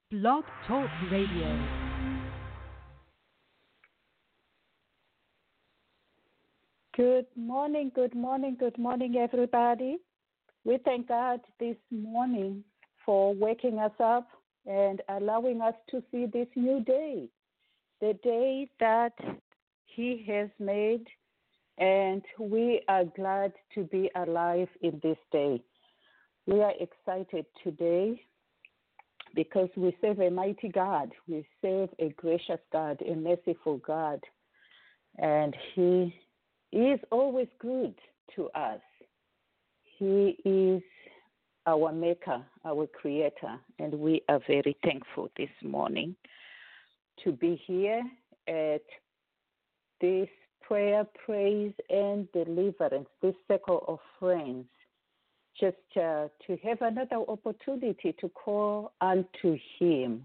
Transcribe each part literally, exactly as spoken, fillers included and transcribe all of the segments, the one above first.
Blog Talk Radio. Good morning, good morning, good morning, everybody. We thank God this morning for waking us up and allowing us to see this new day, the day that He has made, and we are glad to be alive in this day. We are excited today because we serve a mighty God. We serve a gracious God, a merciful God, and He is always good to us. He is our maker, our creator, and we are very thankful this morning to be here at this prayer, praise, and deliverance, this circle of friends, just uh, to have another opportunity to call unto Him.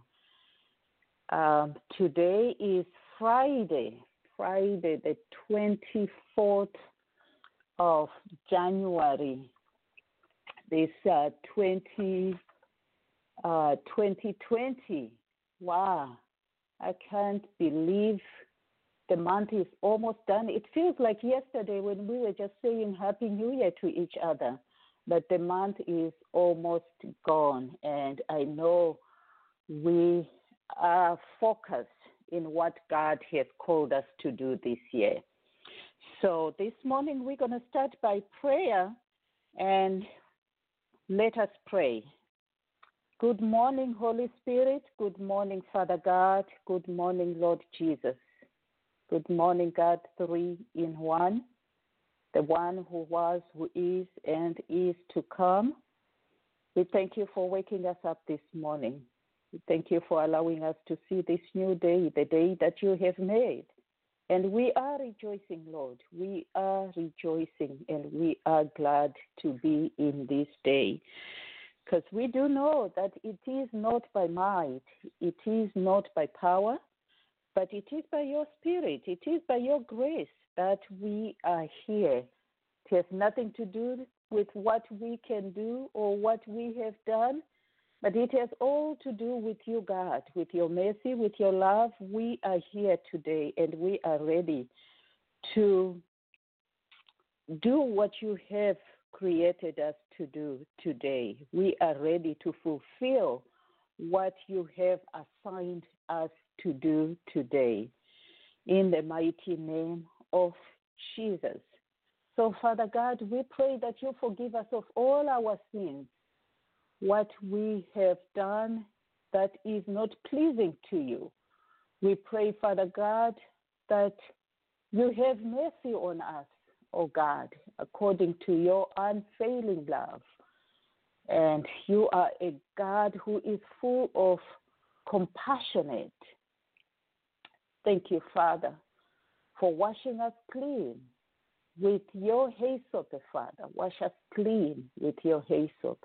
Um, today is Friday, Friday the twenty-fourth of January, this uh, twenty, uh, twenty twenty. Wow, I can't believe the month is almost done. It feels like yesterday when we were just saying Happy New Year to each other, but the month is almost gone, and I know we are focused in what God has called us to do this year. So this morning we're going to start by prayer, and let us pray. Good morning, Holy Spirit. Good morning, Father God. Good morning, Lord Jesus. Good morning, God, three in one, the one who was, who is, and is to come. We thank you for waking us up this morning. We thank you for allowing us to see this new day, the day that you have made. And we are rejoicing, Lord. We are rejoicing, and we are glad to be in this day. Because we do know that it is not by might, it is not by power, but it is by your Spirit, it is by your grace that we are here. It has nothing to do with what we can do or what we have done, but it has all to do with you, God, with your mercy, with your love. We are here today, and we are ready to do what you have created us to do today. We are ready to fulfill what you have assigned us to do today. In the mighty name of Jesus. So, Father God, we pray that you forgive us of all our sins, what we have done that is not pleasing to you. We pray, Father God, that you have mercy on us, O God, according to your unfailing love. And you are a God who is full of compassionate. Thank you, Father, for washing us clean with your hyssop, Father. Wash us clean with your hyssop.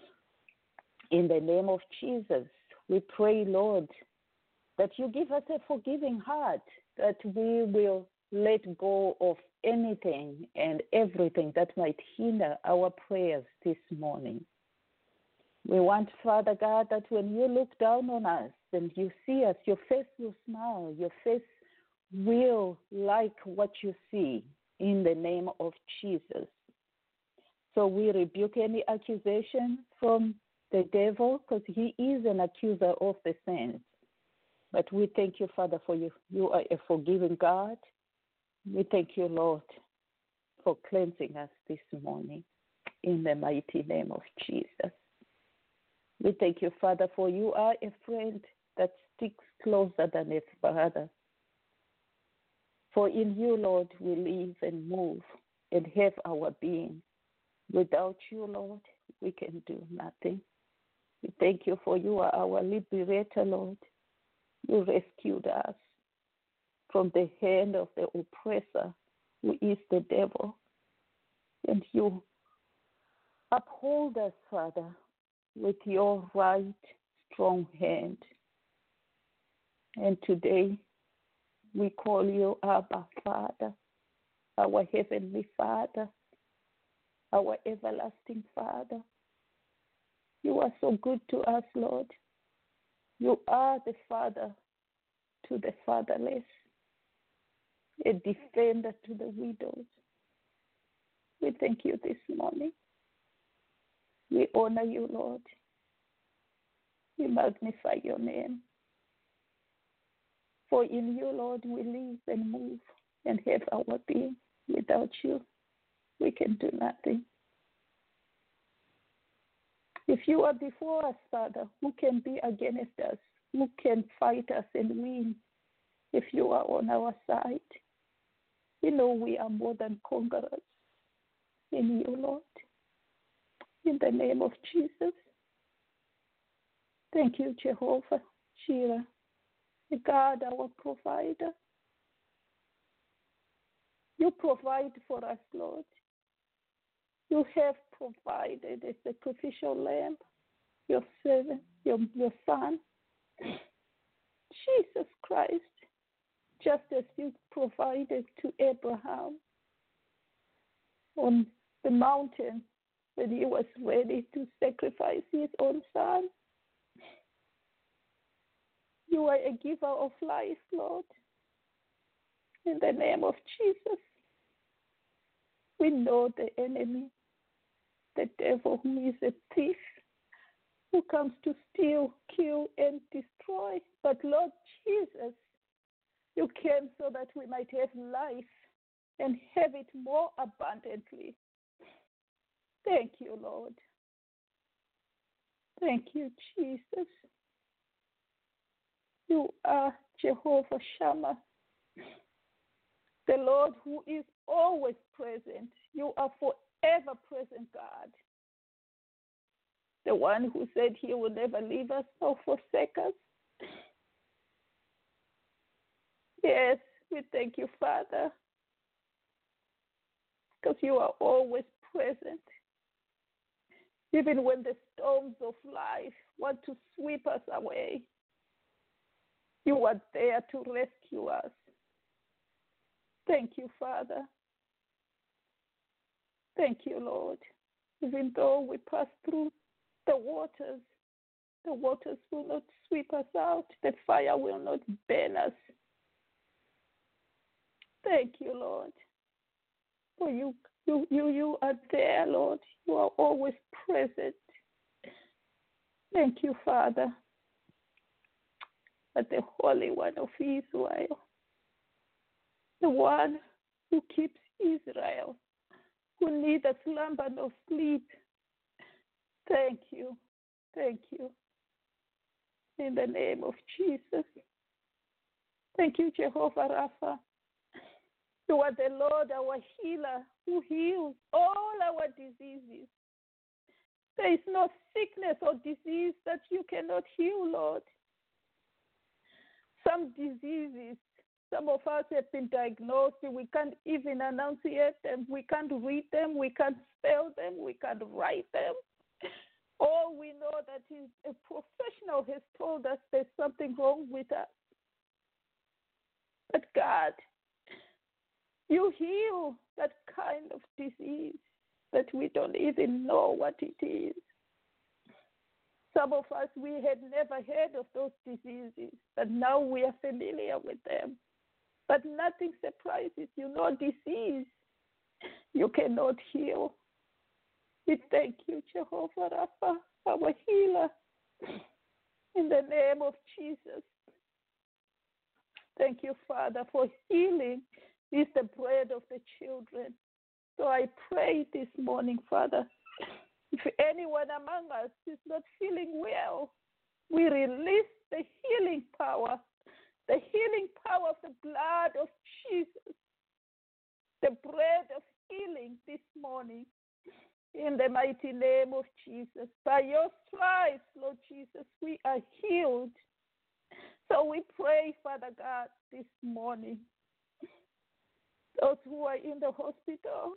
In the name of Jesus, we pray, Lord, that you give us a forgiving heart, that we will let go of anything and everything that might hinder our prayers this morning. We want, Father God, that when you look down on us and you see us, your face will smile, your face will like what you see in the name of Jesus. So we rebuke any accusation from the devil, because he is an accuser of the saints. But we thank you, Father, for you. You are a forgiving God. We thank you, Lord, for cleansing us this morning in the mighty name of Jesus. We thank you, Father, for you are a friend that sticks closer than a brother. For in you, Lord, we live and move and have our being. Without you, Lord, we can do nothing. We thank you for you are our liberator, Lord. You rescued us from the hand of the oppressor, who is the devil. And you uphold us, Father, with your right strong hand. And today we call you Abba, Father, our Heavenly Father, our everlasting Father. You are so good to us, Lord. You are the father to the fatherless, a defender to the widows. We thank you this morning. We honor you, Lord. We magnify your name. For in you, Lord, we live and move and have our being. Without you, we can do nothing. If you are before us, Father, who can be against us? Who can fight us and win if you are on our side? We know we are more than conquerors in you, Lord. In the name of Jesus. Thank you, Jehovah Jireh, the God, our provider. You provide for us, Lord. You have provided a sacrificial lamb, your servant, your, your son, Jesus Christ, just as you provided to Abraham on the mountain when he was ready to sacrifice his own son. You are a giver of life, Lord. In the name of Jesus, we know the enemy, the devil, who is a thief, who comes to steal, kill, and destroy. But Lord Jesus, you came so that we might have life and have it more abundantly. Thank you, Lord. Thank you, Jesus. You are Jehovah Shammah, the Lord who is always present. You are forever present, God. The one who said he will never leave us or forsake us. Yes, we thank you, Father, because you are always present. Even when the storms of life want to sweep us away, you are there to rescue us. Thank you, Father. Thank you, Lord. Even though we pass through the waters, the waters will not sweep us out. The fire will not burn us. Thank you, Lord. For you, you, you, you are there, Lord. You are always present. Thank you, Father. But the Holy One of Israel, the one who keeps Israel, who neither slumber nor sleep. Thank you. Thank you. In the name of Jesus. Thank you, Jehovah Rapha. You are the Lord, our healer, who heals all our diseases. There is no sickness or disease that you cannot heal, Lord. Some diseases, some of us have been diagnosed, we can't even enunciate them, we can't read them, we can't spell them, we can't write them. All we know that is a professional has told us there's something wrong with us. But God, you heal that kind of disease that we don't even know what it is. Some of us, we had never heard of those diseases, but now we are familiar with them. But nothing surprises you. No disease you cannot heal. We thank you, Jehovah Rapha, our healer, in the name of Jesus. Thank you, Father, for healing is the bread of the children. So I pray this morning, Father, if anyone among us is not feeling well, we release the healing power, the healing power of the blood of Jesus, the bread of healing this morning, in the mighty name of Jesus. By your stripes, Lord Jesus, we are healed. So we pray, Father God, this morning, those who are in the hospital,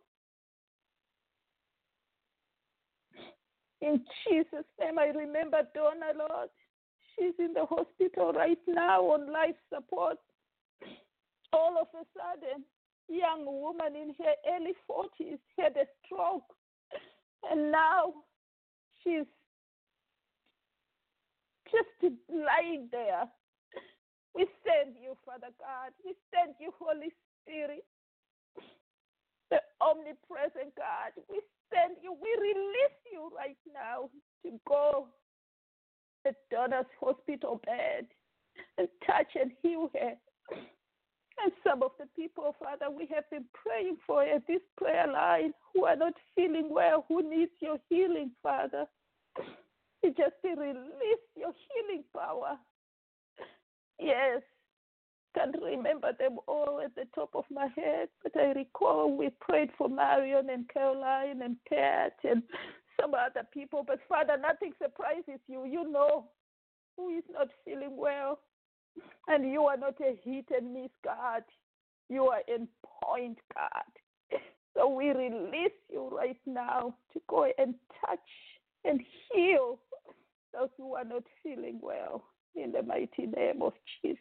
in Jesus' name, I remember Donna, Lord. She's in the hospital right now on life support. All of a sudden, young woman in her early forties had a stroke. And now she's just lying there. We send you, Father God. We send you, Holy Spirit, the omnipresent God. We send you. We release you right now to go to Donna's hospital bed and touch and heal her. And some of the people, Father, we have been praying for at this prayer line who are not feeling well, who needs your healing, Father. You just release your healing power. Yes, can't remember them all at the top of my head, but I recall we prayed for Marion and Caroline and Pat and some other people. But Father, nothing surprises you. You know who is not feeling well. And you are not a hit and miss God. You are in point, God. So we release you right now to go and touch and heal those who are not feeling well in the mighty name of Jesus.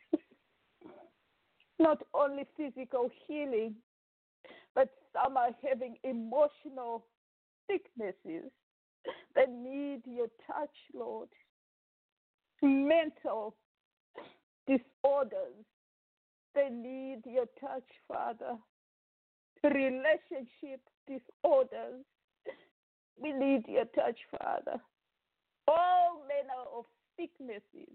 Not only physical healing, but some are having emotional sicknesses that need your touch, Lord. Mental disorders, they need your touch, Father. Relationship disorders, we need your touch, Father. All manner of sicknesses.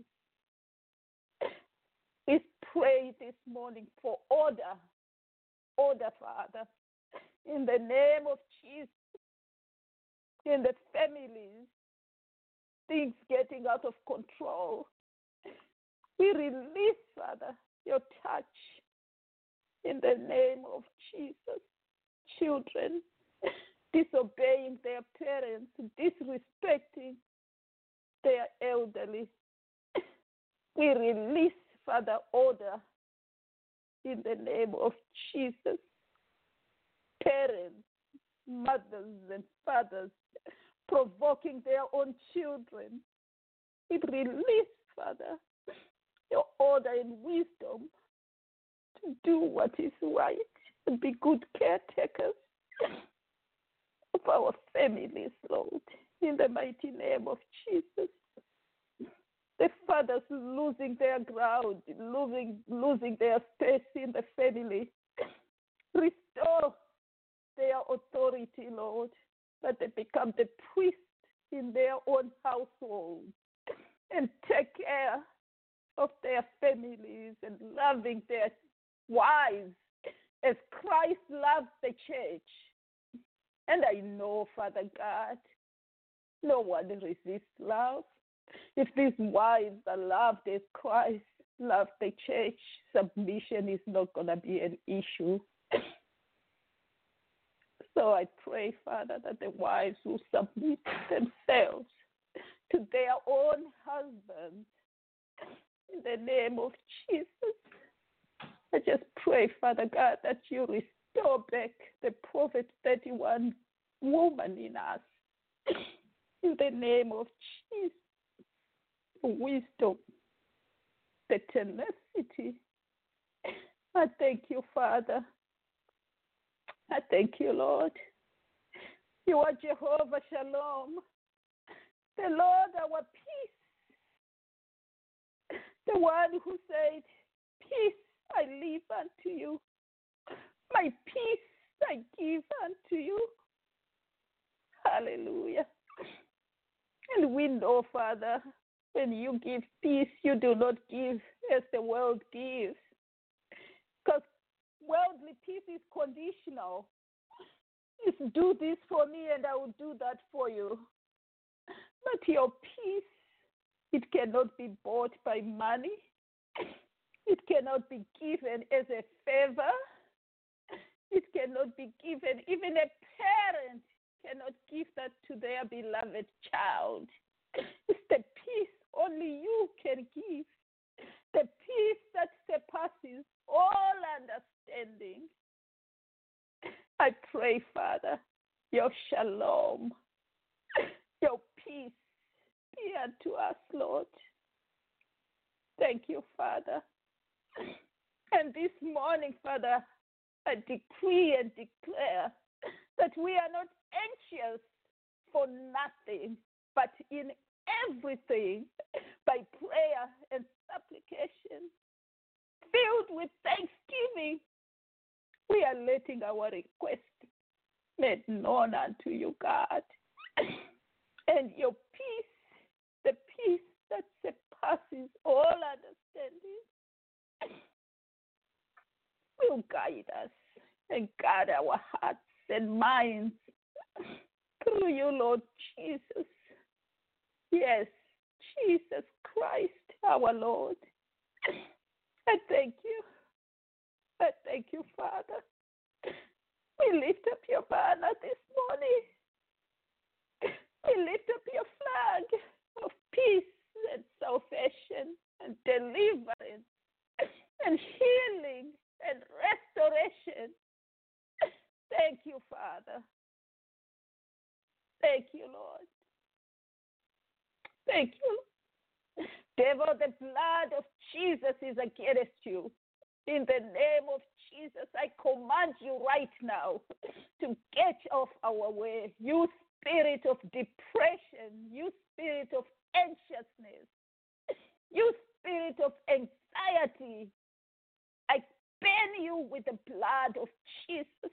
We pray this morning for order. Order, Father. In the name of Jesus. In the families, things getting out of control. We release, Father, your touch in the name of Jesus. Children disobeying their parents, disrespecting their elderly. We release, Father, order in the name of Jesus. Parents, mothers, and fathers provoking their own children. We release, Father, your order and wisdom to do what is right and be good caretakers of our families, Lord, in the mighty name of Jesus. The fathers losing their ground, losing, losing their space in the family. Restore their authority, Lord, that they become the priest in their own household and take care of their families and loving their wives as Christ loves the church. And I know, Father God, no one resists love. If these wives are loved as Christ loved the church, submission is not going to be an issue. So I pray, Father, that the wives will submit themselves to their own husbands. In the name of Jesus, I just pray, Father God, that you restore back the Prophet thirty-one woman in us. In the name of Jesus, the wisdom, the tenacity. I thank you, Father. I thank you, Lord. You are Jehovah Shalom, the Lord our peace, the one who said, peace I leave unto you, my peace I give unto you. Hallelujah. And we know, Father, when you give peace, you do not give as the world gives. Because worldly peace is conditional. Just do this for me and I will do that for you. But your peace, it cannot be bought by money. It cannot be given as a favor. It cannot be given. Even a parent cannot give that to their beloved child. It's the peace only you can give. The peace that surpasses all understanding. I pray, Father, your shalom, your peace be unto us, Lord. Thank you, Father. And this morning, Father, I decree and declare that we are not anxious for nothing, but in everything, by letting our request made known unto you, God. And your peace, the peace that surpasses all understanding, will guide us and guard our hearts and minds through you, Lord Jesus. Yes, Jesus Christ, our Lord. I thank you. I thank you, Father. We lift up your banner this morning. We lift up your flag of peace and salvation and deliverance and healing and restoration. Thank you, Father. Thank you, Lord. Thank you. Devil, the blood of Jesus is against you. In the name of Jesus, I command you right now to get off our way. You spirit of depression, you spirit of anxiousness, you spirit of anxiety, I ban you with the blood of Jesus.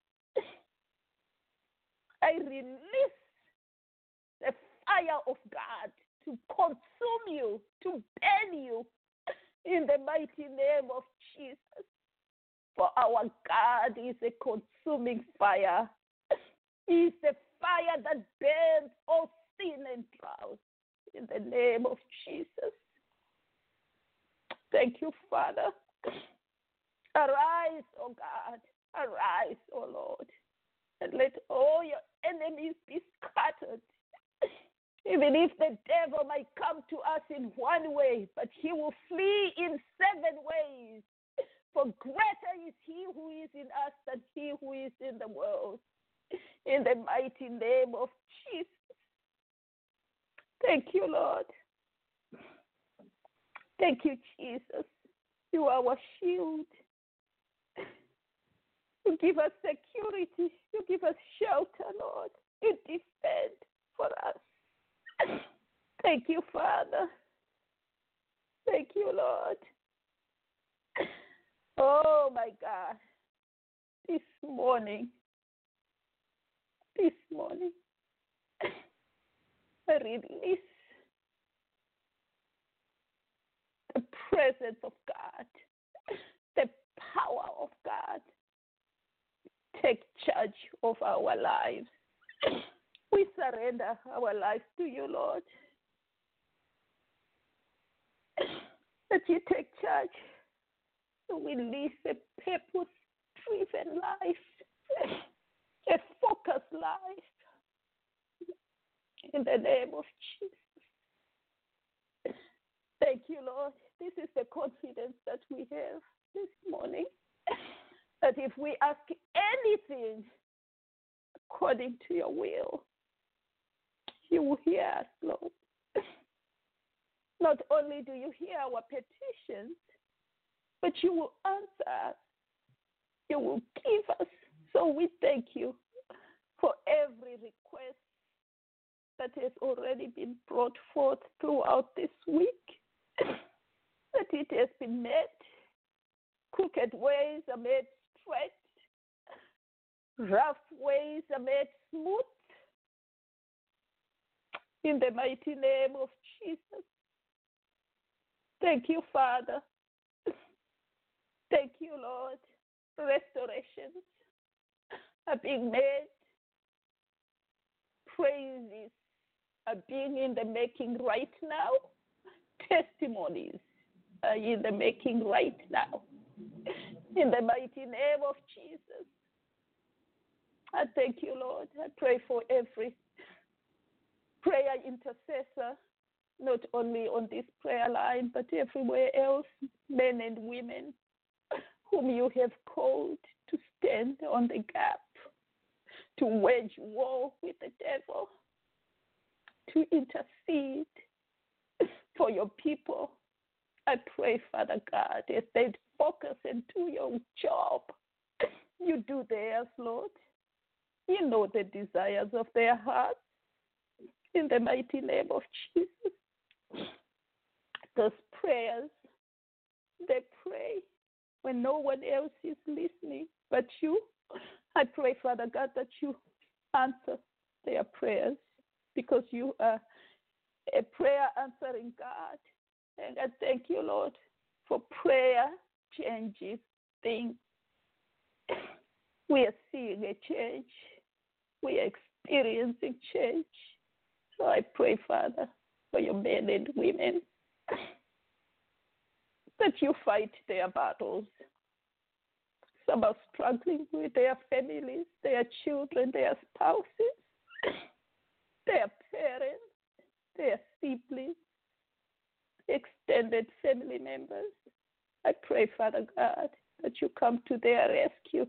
I release the fire of God to consume you, to burn you in the mighty name of Jesus. For our God is a consuming fire. He is a fire that burns all sin and drought in the name of Jesus. Thank you, Father. Arise, O God. Arise, O Lord. And let all your enemies be scattered. Even if the devil might come to us in one way, but he will flee in seven ways. For greater is he who is in us than he who is in the world. In the mighty name of Jesus. Thank you, Lord. Thank you, Jesus. You are our shield. You give us security. You give us shelter, Lord. You defend for us. Thank you, Father. Thank you, Lord. Oh, my God. This morning, this morning, I release the presence of God, the power of God. Take charge of our lives. We surrender our lives to you, Lord. That you take charge. We live a purpose-driven life, a focused life. In the name of Jesus. Thank you, Lord. This is the confidence that we have this morning. That if we ask anything according to your will, you will hear us, Lord. Not only do you hear our petitions, but you will answer us. You will give us. So we thank you for every request that has already been brought forth throughout this week, that it has been met. Crooked ways are made straight. Rough ways are made smooth. In the mighty name of Jesus. Thank you, Father. Thank you, Lord. Restorations are being made. Praises are being in the making right now. Testimonies are in the making right now. In the mighty name of Jesus. I thank you, Lord. I pray for every prayer intercessor, not only on this prayer line, but everywhere else, men and women whom you have called to stand on the gap, to wage war with the devil, to intercede for your people. I pray, Father God, as they focus and do your job, you do theirs, Lord. You know the desires of their hearts. In the mighty name of Jesus. Those prayers, they pray when no one else is listening but you. I pray, Father God, that you answer their prayers because you are a prayer answering God. And I thank you, Lord, for prayer changes things. We are seeing a change. We are experiencing change. So I pray, Father, for your men and women, that you fight their battles. Some are struggling with their families, their children, their spouses, their parents, their siblings, extended family members. I pray, Father God, that you come to their rescue.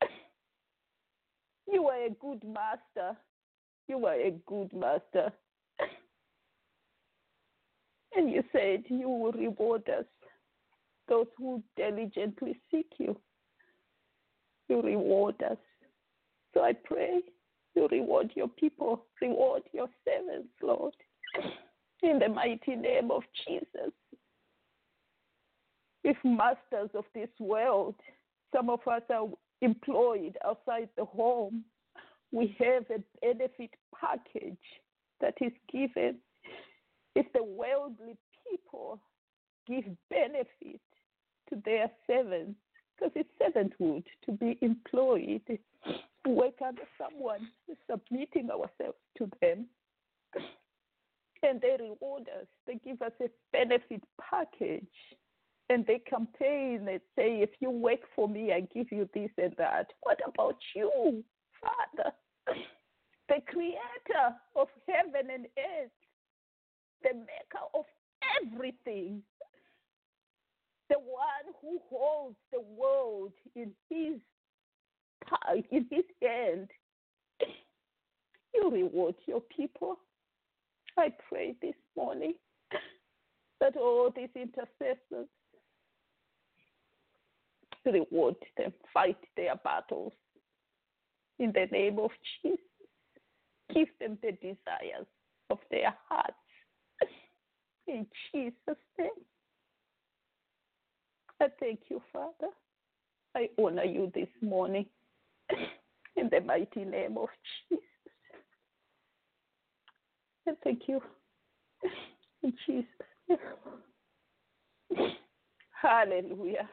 You are a good master. You are a good master. And you said you will reward us, those who diligently seek you. You reward us. So I pray you reward your people, reward your servants, Lord, in the mighty name of Jesus. If masters of this world, some of us are employed outside the home, we have a benefit package that is given. If the worldly people give benefit to their servants, because it's servanthood to be employed, work under someone, submitting ourselves to them, and they reward us. They give us a benefit package, and they campaign and say, if you work for me, I give you this and that. What about you, Father, the creator of heaven and earth, the maker of everything, the one who holds the world in his in his hand? You reward your people. I pray this morning that all these intercessors reward them, fight their battles in the name of Jesus. Give them the desires of their hearts in Jesus' name. I thank you, Father. I honor you this morning in the mighty name of Jesus. I thank you in Jesus' name. Hallelujah.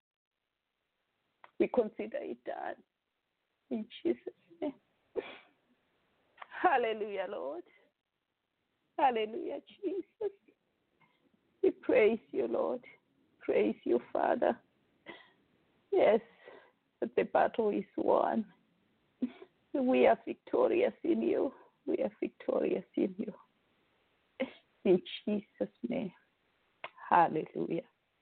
We consider it done in Jesus' name. Hallelujah, Lord. Hallelujah, Jesus. We praise you, Lord. Praise you, Father. Yes, but the battle is won. We are victorious in you. We are victorious in you. In Jesus' name. Hallelujah.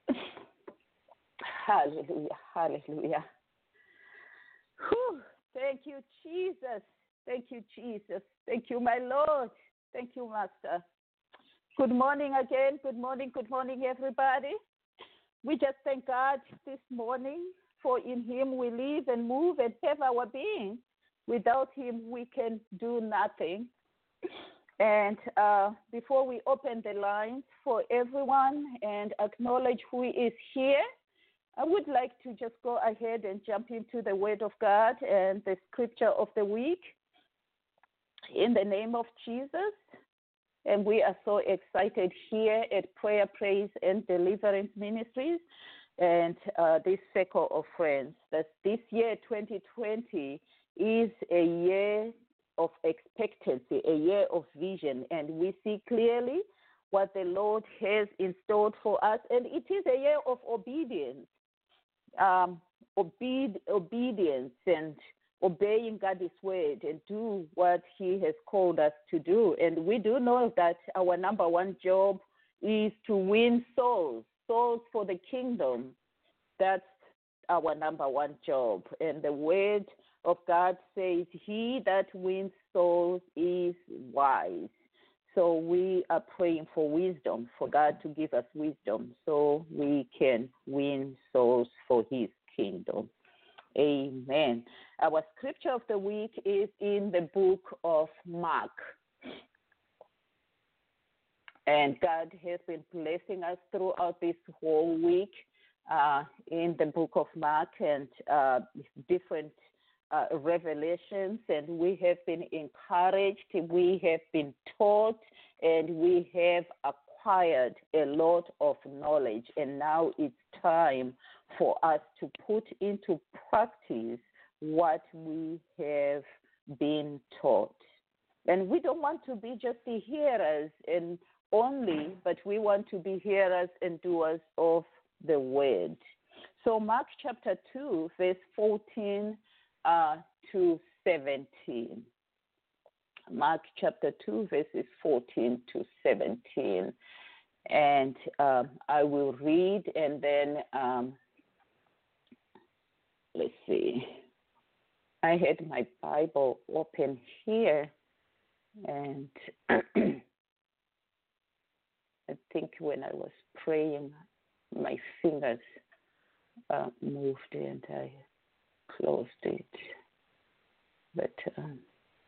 Hallelujah. Hallelujah. Whew. Thank you, Jesus. Thank you, Jesus. Thank you, my Lord. Thank you, Master. Good morning again. Good morning. Good morning, everybody. We just thank God this morning, for in him we live and move and have our being. Without him, we can do nothing. And uh, before we open the lines for everyone and acknowledge who is here, I would like to just go ahead and jump into the Word of God and the scripture of the week in the name of Jesus. And we are so excited here at Prayer, Praise, and Deliverance Ministries and uh, this circle of friends that this year, twenty twenty, is a year of expectancy, a year of vision, and we see clearly what the Lord has installed for us, and it is a year of obedience, um, obe- obedience and obeying God's word and do what he has called us to do. And we do know that our number one job is to win souls, souls for the kingdom. That's our number one job. And the word of God says, he that wins souls is wise. So we are praying for wisdom, for God to give us wisdom so we can win souls for his kingdom. Amen. Our scripture of the week is in the book of Mark. And God has been blessing us throughout this whole week uh, in the book of Mark and uh, different uh, revelations, and we have been encouraged, we have been taught, and we have acquired a lot of knowledge. And now it's time for us to put into practice what we have been taught. And we don't want to be just the hearers and only, but we want to be hearers and doers of the word. So Mark chapter two, verse fourteen uh, to seventeen. Mark chapter two, verses fourteen to seventeen. And um, I will read, and then um, let's see. I had my Bible open here, and I think when I was praying, my fingers uh, moved and I closed it. But um,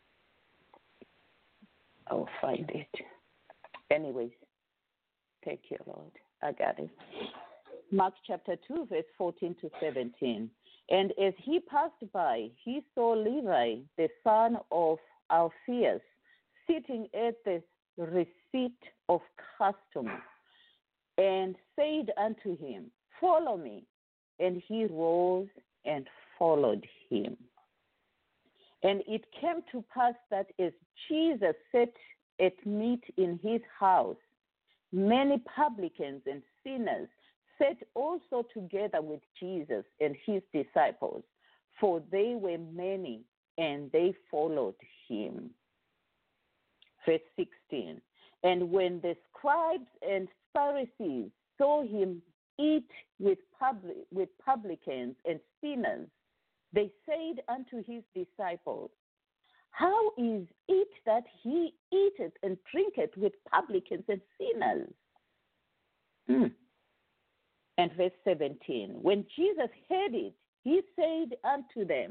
I'll find it. Anyways, thank you, Lord. I got it. Mark chapter two, verse fourteen to seventeen. And as he passed by, he saw Levi, the son of Alphaeus, sitting at the receipt of custom, and said unto him, Follow me. And he rose and followed him. And it came to pass that as Jesus sat at meat in his house, many publicans and sinners sat also together with Jesus and his disciples, for they were many, and they followed him. Verse sixteen. And when the scribes and Pharisees saw him eat with, public, with publicans and sinners, they said unto his disciples, How is it that he eateth and drinketh with publicans and sinners? Hmm. And verse seventeen, when Jesus heard it, he said unto them,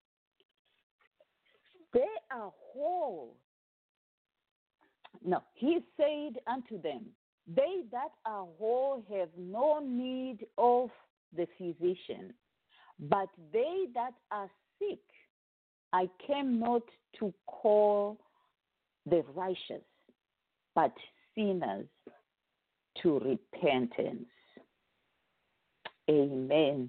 They are whole. No, he said unto them, They that are whole have no need of the physician, but they that are sick, I came not to call the righteous, but sinners to repentance. Amen.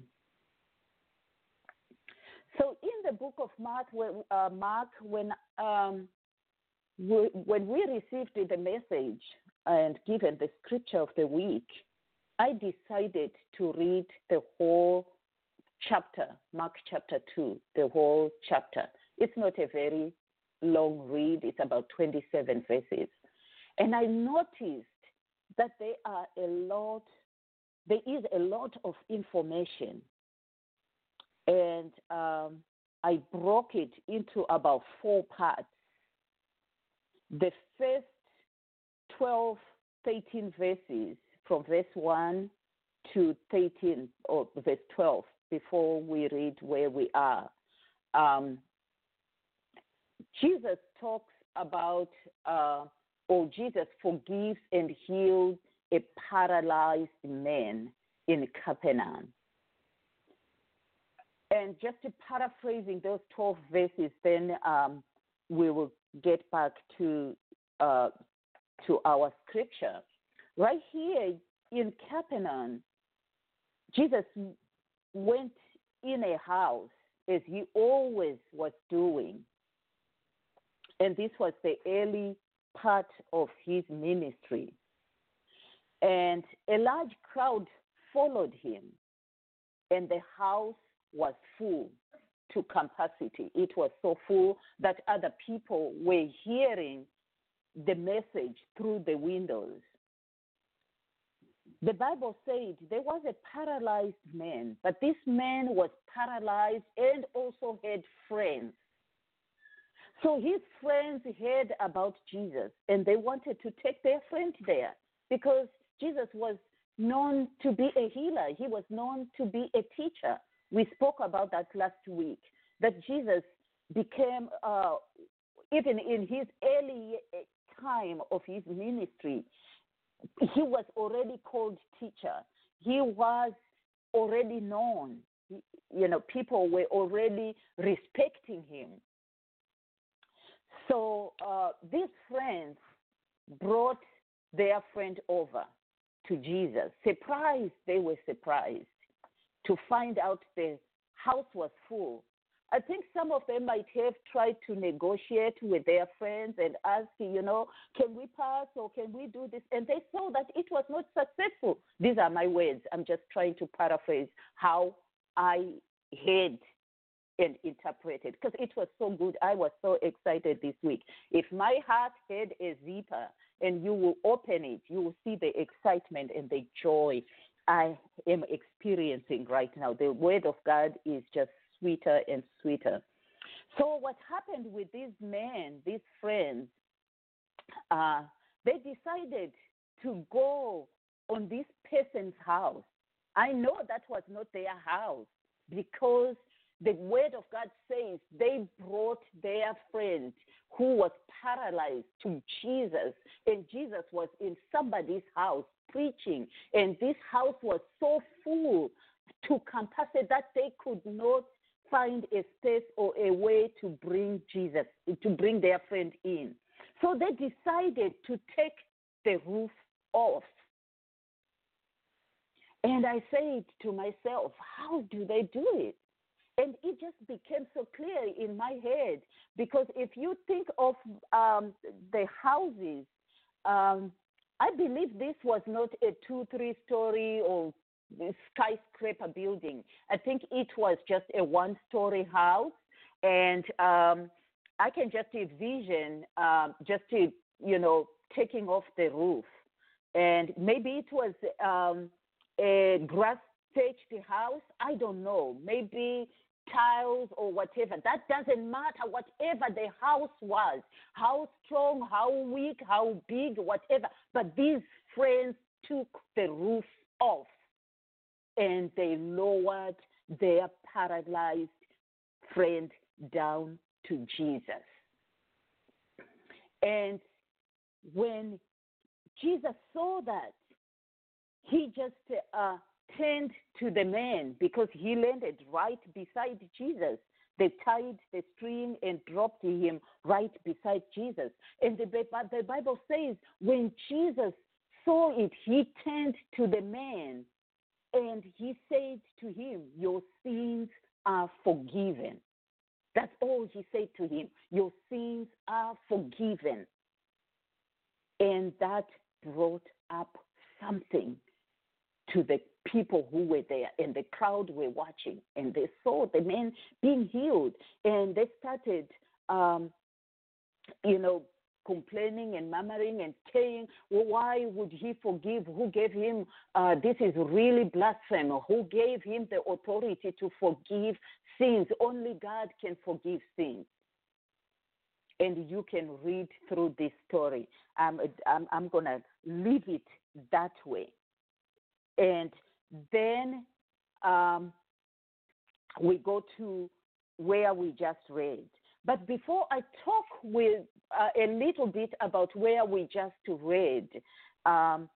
So in the book of Mark, uh, Mark when um, we, when we received the message and given the scripture of the week, I decided to read the whole chapter, Mark chapter two, the whole chapter. It's not a very long read. It's about twenty-seven verses. And I noticed that there are a lot There is a lot of information, and um, I broke it into about four parts. The first twelve, thirteen verses, from verse one to thirteen, or verse twelve, before we read where we are, um, Jesus talks about, uh, or Jesus forgives and heals a paralyzed man in Capernaum. And just to paraphrasing those twelve verses, then um, we will get back to uh, to our scripture. Right here in Capernaum, Jesus went in a house as he always was doing. And this was the early part of his ministry. And a large crowd followed him, and the house was full to capacity. It was so full that other people were hearing the message through the windows. The Bible said there was a paralyzed man, but this man was paralyzed and also had friends. So his friends heard about Jesus, and they wanted to take their friend there because Jesus was known to be a healer. He was known to be a teacher. We spoke about that last week, that Jesus became, uh, even in his early time of his ministry, he was already called teacher. He was already known. You know, people were already respecting him. So uh, these friends brought their friend over to Jesus. Surprised, they were surprised to find out the house was full. I think some of them might have tried to negotiate with their friends and ask, you know, can we pass or can we do this? And they saw that it was not successful. These are my words. I'm just trying to paraphrase how I heard and interpreted, because it was so good. I was so excited this week. If my heart had a zipper and you will open it, you will see the excitement and the joy I am experiencing right now. The word of God is just sweeter and sweeter. So what happened with these men, these friends, uh, they decided to go on this person's house. I know that was not their house, because the word of God says they brought their friend who was paralyzed to Jesus, and Jesus was in somebody's house preaching, and this house was so full to capacity that they could not find a space or a way to bring Jesus, to bring their friend in. So they decided to take the roof off. And I said to myself, how do they do it? And it just became so clear in my head, because if you think of um, the houses, um, I believe this was not a two, three-story or skyscraper building. I think it was just a one-story house, and um, I can just envision uh, just to, you know, taking off the roof, and maybe it was um, a grass-thatched house. I don't know. Maybe tiles or whatever. That doesn't matter. Whatever the house was, how strong, how weak, how big, whatever. But these friends took the roof off, and they lowered their paralyzed friend down to Jesus. And when Jesus saw that, he just uh, turned to the man, because he landed right beside Jesus. They tied the string and dropped him right beside Jesus. And the, the Bible says when Jesus saw it, he turned to the man and he said to him, your sins are forgiven. That's all he said to him. Your sins are forgiven. And that brought up something to the people who were there, and the crowd were watching, and they saw the man being healed, and they started, um, you know, complaining and murmuring and saying, well, why would he forgive? Who gave him, uh, this is really blasphemy. Who gave him the authority to forgive sins? Only God can forgive sins. And you can read through this story. Um, I'm, I'm going to leave it that way. And then um, we go to where we just read. But before I talk with uh, a little bit about where we just read, um,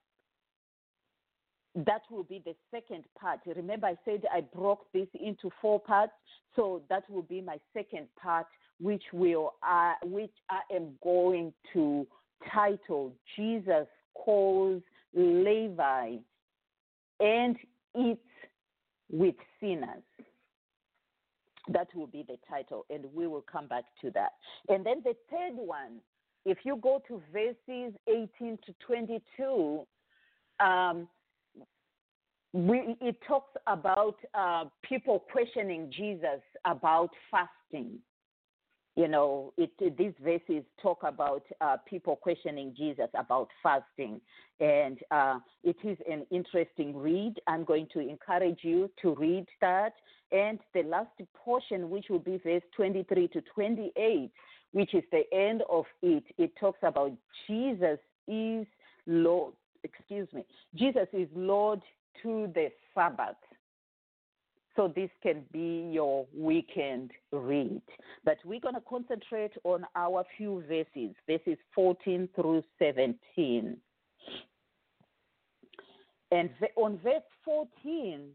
that will be the second part. Remember, I said I broke this into four parts, so that will be my second part, which will uh, which I am going to title Jesus Calls Levi and Eats with Sinners. That will be the title, and we will come back to that. And then the third one, if you go to verses eighteen to twenty-two, um, we, it talks about uh, people questioning Jesus about fasting. You know, it, these verses talk about uh, people questioning Jesus about fasting. And uh, it is an interesting read. I'm going to encourage you to read that. And the last portion, which will be verse twenty-three to twenty-eight, which is the end of it, it talks about Jesus is Lord, excuse me, Jesus is Lord to the Sabbath. So this can be your weekend read. But we're going to concentrate on our few verses, verses fourteen through seventeen. And on verse fourteen,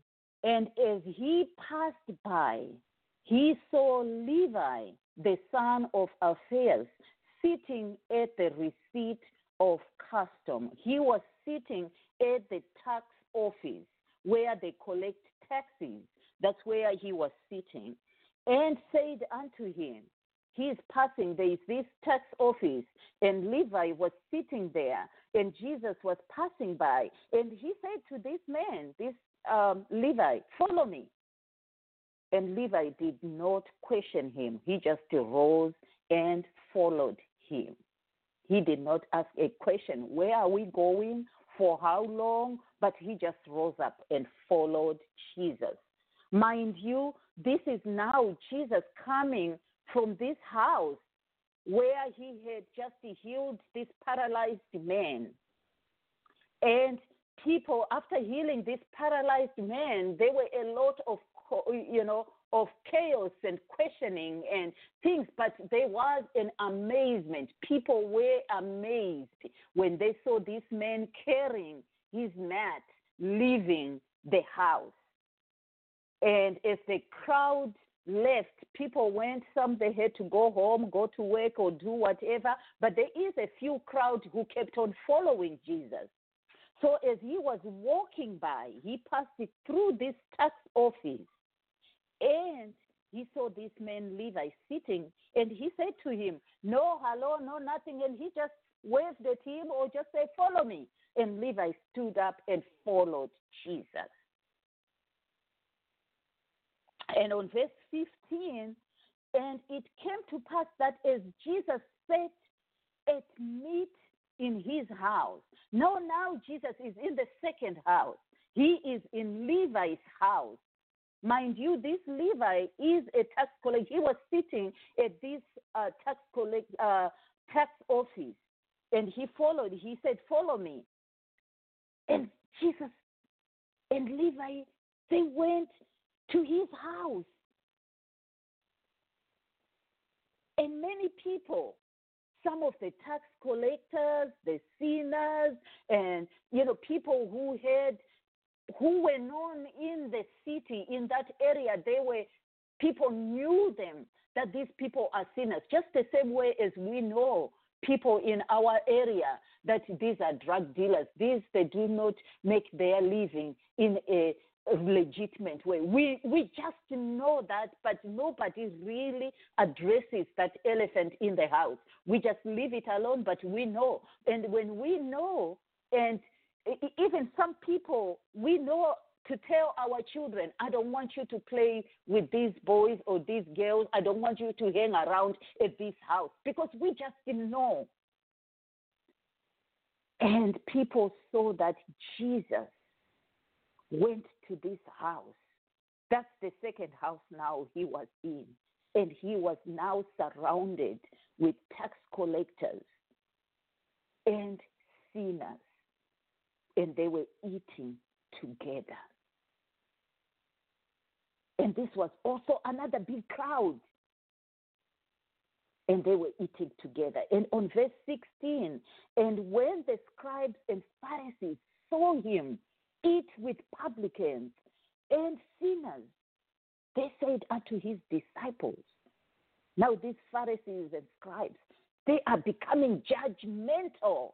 And as he passed by, he saw Levi, the son of Alphaeus, sitting at the receipt of custom. He was sitting at the tax office where they collect taxes. That's where he was sitting. And said unto him, he is passing, there is this tax office, and Levi was sitting there, and Jesus was passing by. And he said to this man, this um, Levi, follow me. And Levi did not question him. He just rose and followed him. He did not ask a question, where are we going, for how long? But he just rose up and followed Jesus. Mind you, this is now Jesus coming from this house where he had just healed this paralyzed man. And people, after healing this paralyzed man, there were a lot of, you know, of chaos and questioning and things, but there was an amazement. People were amazed when they saw this man carrying his mat, leaving the house. And as the crowd left, people went, some they had to go home, go to work or do whatever, but there is a few crowd who kept on following Jesus. So as he was walking by, he passed it through this tax office, and he saw this man Levi sitting, and he said to him, no, hello, no, nothing, and he just waved at him or just said, follow me. And Levi stood up and followed Jesus. And on verse fifteen, and it came to pass that as Jesus sat at meat in his house. Now, now Jesus is in the second house. He is in Levi's house. Mind you, this Levi is a tax collector. He was sitting at this uh, tax collect, uh, tax office, and he followed. He said, follow me. And Jesus and Levi, they went to his house. And many people, some of the tax collectors, the sinners, and, you know, people who had, who were known in the city, in that area, they were, people knew them, that these people are sinners, just the same way as we know people in our area that these are drug dealers. These, they do not make their living in a a legitimate way. We we just know that, but nobody really addresses that elephant in the house. We just leave it alone, but we know. And when we know, and even some people, we know to tell our children, I don't want you to play with these boys or these girls. I don't want you to hang around at this house, because we just didn't know. And people saw that Jesus went to this house. That's the second house now he was in. And he was now surrounded with tax collectors and sinners. And they were eating together. And this was also another big crowd. And they were eating together. And on verse sixteen, and when the scribes and Pharisees saw him eat with publicans and sinners, they said unto his disciples. Now these Pharisees and scribes, they are becoming judgmental.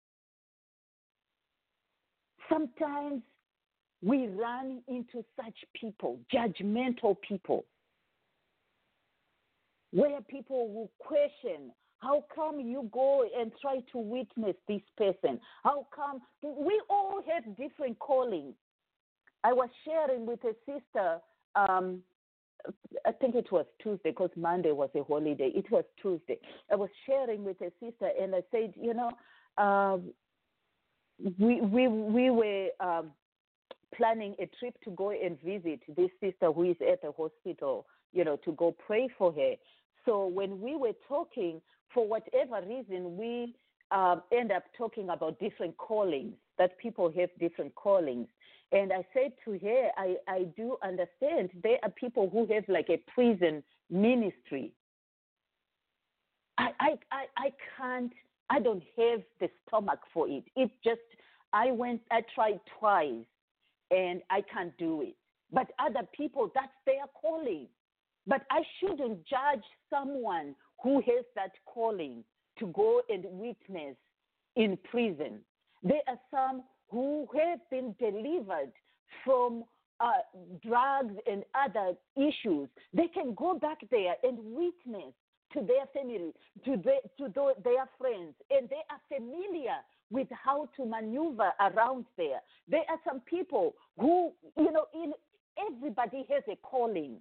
Sometimes we run into such people, judgmental people, where people will question, how come you go and try to witness this person? How come? We all have different callings. I was sharing with a sister, um, I think it was Tuesday, because Monday was a holiday. It was Tuesday. I was sharing with a sister, and I said, you know, um, we, we, we were um, planning a trip to go and visit this sister who is at the hospital, you know, to go pray for her. So when we were talking, for whatever reason, we uh, end up talking about different callings, that people have different callings. And I said to her, I, I do understand there are people who have like a prison ministry. I, I, I, I can't, I don't have the stomach for it. It just, I went, I tried twice, and I can't do it. But other people, that's their calling. But I shouldn't judge someone who has that calling to go and witness in prison. There are some who have been delivered from uh, drugs and other issues. They can go back there and witness to their family, to, the, to the, their friends, and they are familiar with how to maneuver around there. There are some people who, you know, in everybody has a calling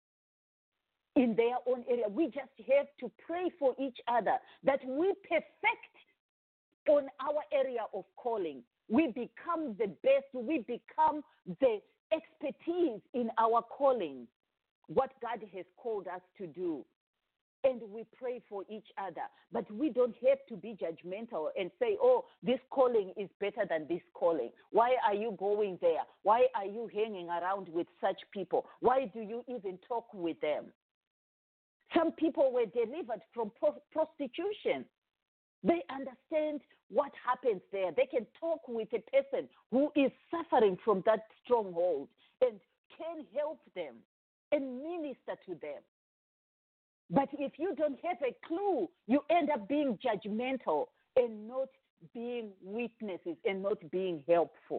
in their own area. We just have to pray for each other that we perfect on our area of calling. We become the best. We become the expertise in our calling, what God has called us to do. And we pray for each other. But we don't have to be judgmental and say, oh, this calling is better than this calling. Why are you going there? Why are you hanging around with such people? Why do you even talk with them? Some people were delivered from pro- prostitution. They understand what happens there. They can talk with a person who is suffering from that stronghold and can help them and minister to them. But if you don't have a clue, you end up being judgmental and not being witnesses and not being helpful.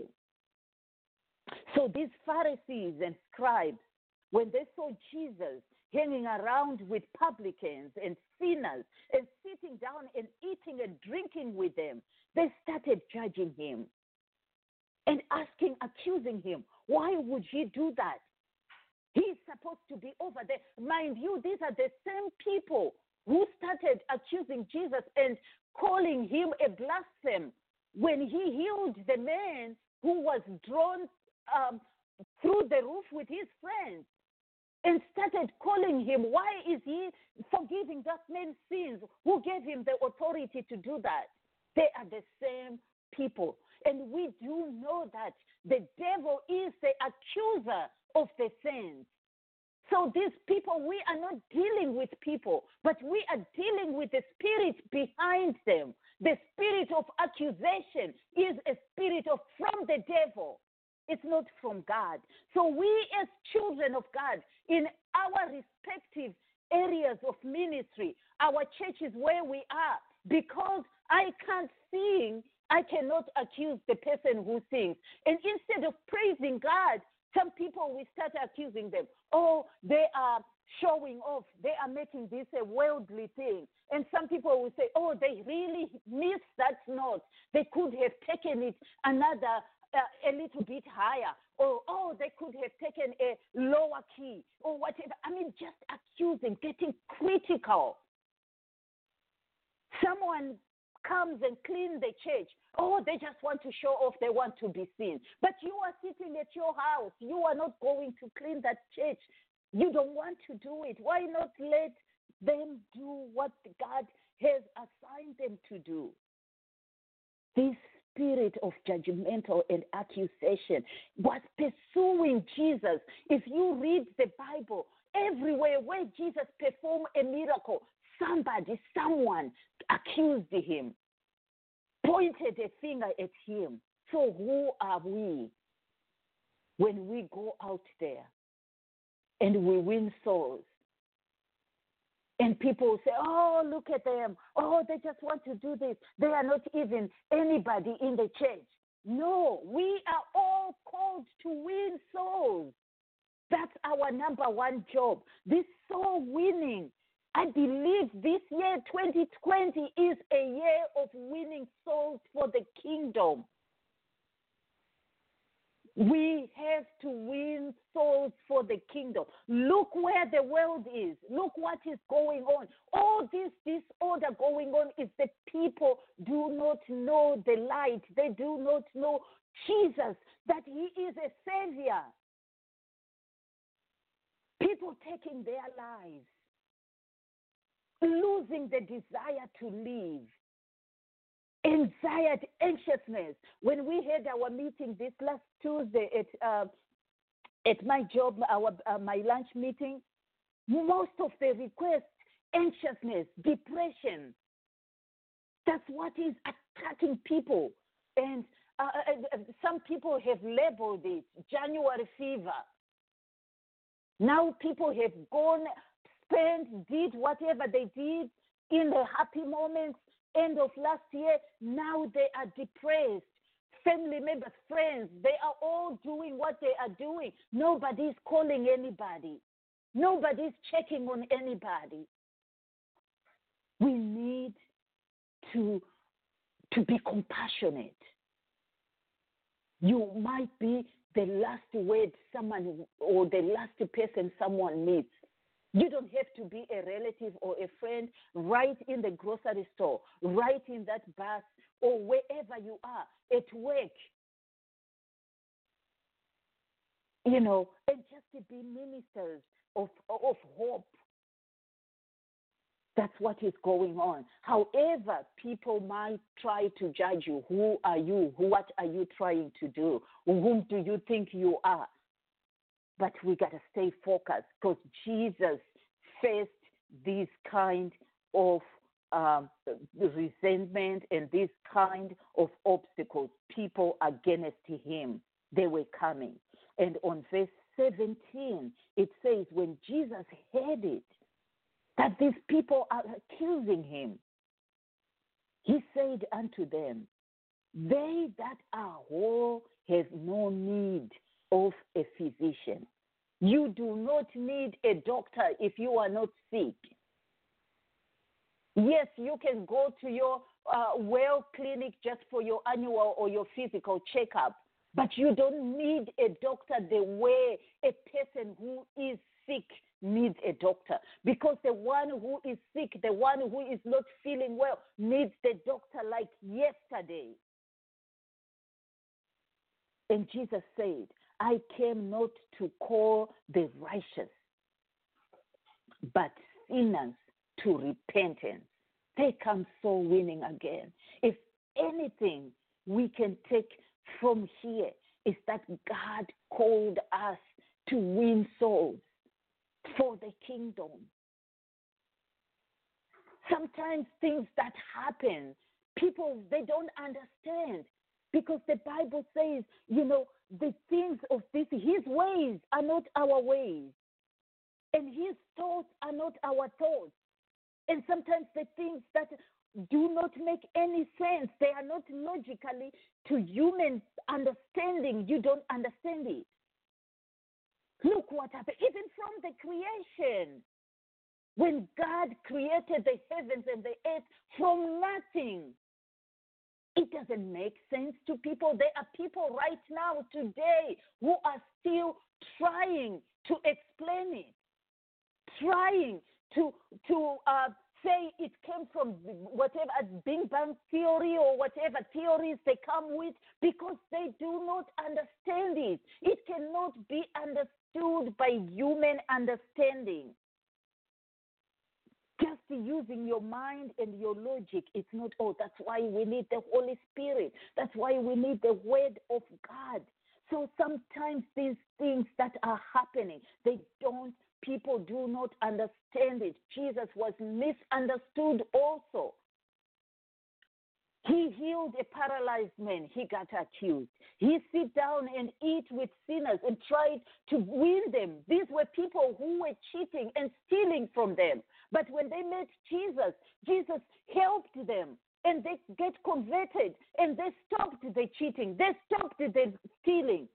So these Pharisees and scribes, when they saw Jesus hanging around with publicans and sinners and sitting down and eating and drinking with them, they started judging him and asking, accusing him, why would he do that? He's supposed to be over there. Mind you, these are the same people who started accusing Jesus and calling him a blasphemy when he healed the man who was drawn um, through the roof with his friends, and started calling him, why is he forgiving that man's sins? Who gave him the authority to do that? They are the same people. And we do know that the devil is the accuser of the saints. So these people, we are not dealing with people, but we are dealing with the spirit behind them. The spirit of accusation is a spirit of from the devil. It's not from God. So we as children of God, in our respective areas of ministry, our churches where we are, because I can't sing, I cannot accuse the person who sings. And instead of praising God, some people will start accusing them. Oh, they are showing off. They are making this a worldly thing. And some people will say, oh, they really missed that note. They could have taken it another Uh, a little bit higher, or oh, they could have taken a lower key, or whatever. I mean, just accusing, getting critical. Someone comes and cleans the church. Oh, they just want to show off. They want to be seen. But you are sitting at your house. You are not going to clean that church. You don't want to do it. Why not let them do what God has assigned them to do? This spirit of judgmental and accusation was pursuing Jesus. If you read the Bible, everywhere where Jesus performed a miracle, somebody, someone accused him, pointed a finger at him. So who are we when we go out there and we win souls? And people say, oh, look at them. Oh, they just want to do this. They are not even anybody in the church. No, we are all called to win souls. That's our number one job. This soul winning. I believe this year, twenty twenty, is a year of winning souls for the kingdom. We have to win souls for the kingdom. Look where the world is. Look what is going on. All this disorder going on is the people do not know the light. They do not know Jesus, that he is a savior. People taking their lives, losing the desire to live. Anxiety, anxiousness. When we had our meeting this last Tuesday at uh, at my job, our uh, my lunch meeting, most of the requests, anxiousness, depression. That's what is attacking people. And uh, uh, some people have labeled it January fever. Now people have gone, spent, did whatever they did in the happy moments, end of last year. Now they are depressed. Family members, friends, they are all doing what they are doing. Nobody's calling anybody. Nobody's checking on anybody. We need to, to be compassionate. You might be the last word someone or the last person someone meets. You don't have to be a relative or a friend right in the grocery store, right in that bus, or wherever you are, at work. You know, and just to be ministers of, of hope. That's what is going on. However, people might try to judge you. Who are you? What are you trying to do? Whom do you think you are? But we got to stay focused, because Jesus faced this kind of um, resentment and this kind of obstacles. People against him, they were coming. And on verse seventeen, it says, when Jesus heard it, that these people are accusing him, he said unto them, they that are whole have no need of a physician. You do not need a doctor if you are not sick. Yes, you can go to your uh, well clinic just for your annual or your physical checkup, but you don't need a doctor the way a person who is sick needs a doctor. Because the one who is sick, the one who is not feeling well, needs the doctor like yesterday. And Jesus said, I came not to call the righteous, but sinners to repentance. They come soul winning again. If anything we can take from here is that God called us to win souls for the kingdom. Sometimes things that happen, people, they don't understand. Because the Bible says, you know, the things of this, his ways are not our ways. And his thoughts are not our thoughts. And sometimes the things that do not make any sense, they are not logically to human understanding. You don't understand it. Look what happened, even from the creation. When God created the heavens and the earth from nothing, it doesn't make sense to people. There are people right now, today, who are still trying to explain it, trying to to uh, say it came from whatever Big Bang theory or whatever theories they come with, because they do not understand it. It cannot be understood by human understanding. Just using your mind and your logic, it's not all. That's why we need the Holy Spirit. That's why we need the Word of God. So sometimes these things that are happening, they don't, people do not understand it. Jesus was misunderstood also. He healed a paralyzed man. He got accused. He sit down and eat with sinners and tried to win them. These were people who were cheating and stealing from them. But when they met Jesus, Jesus helped them, and they get converted, and they stopped the cheating. They stopped the stealing.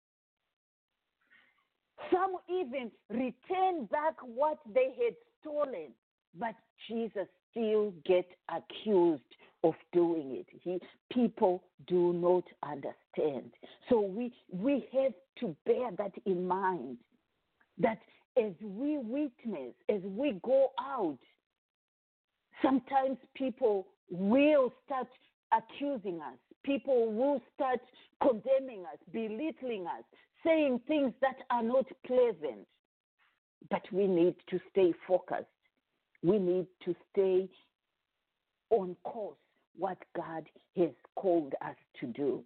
Some even returned back what they had stolen. But Jesus still gets accused of doing it. He, people do not understand. So we we have to bear that in mind, that as we witness, as we go out, sometimes people will start accusing us. People will start condemning us, belittling us, saying things that are not pleasant. But we need to stay focused. We need to stay on course, what God has called us to do.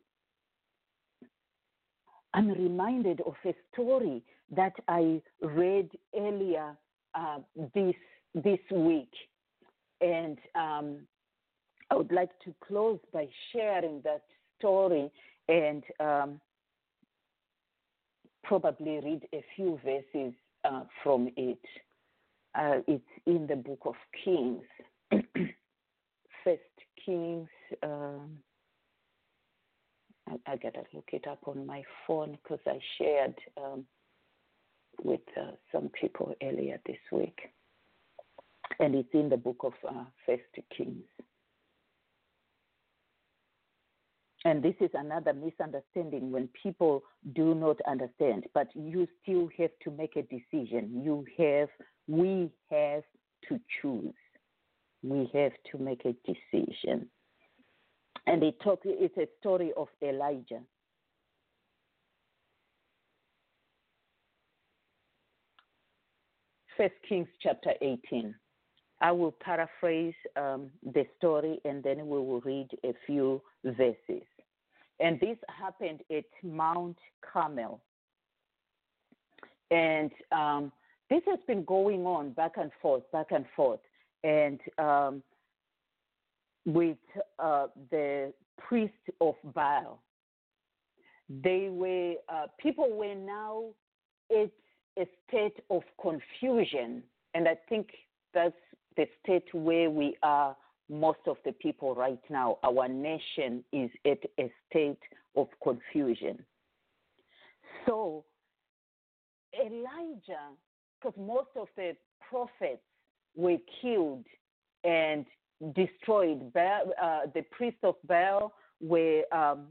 I'm reminded of a story that I read earlier uh, this this week, and um, I would like to close by sharing that story and um, probably read a few verses uh, from it. Uh, it's in the book of Kings. First Kings. Um, I, I gotta look it up on my phone because I shared um, with uh, some people earlier this week, and it's in the book of uh, First Kings. And this is another misunderstanding when people do not understand, but you still have to make a decision. You have, we have to choose. We have to make a decision. And it talk, it's a story of Elijah. First Kings chapter eighteen. I will paraphrase um, the story and then we will read a few verses. And this happened at Mount Carmel. And um, this has been going on back and forth, back and forth. And um, with uh, the priest of Baal, they were, uh, people were now at a state of confusion. And I think that's the state where we are, most of the people right now. Our nation is at a state of confusion. So Elijah, because most of the prophets were killed and destroyed. Baal, uh, the priests of Baal were, um,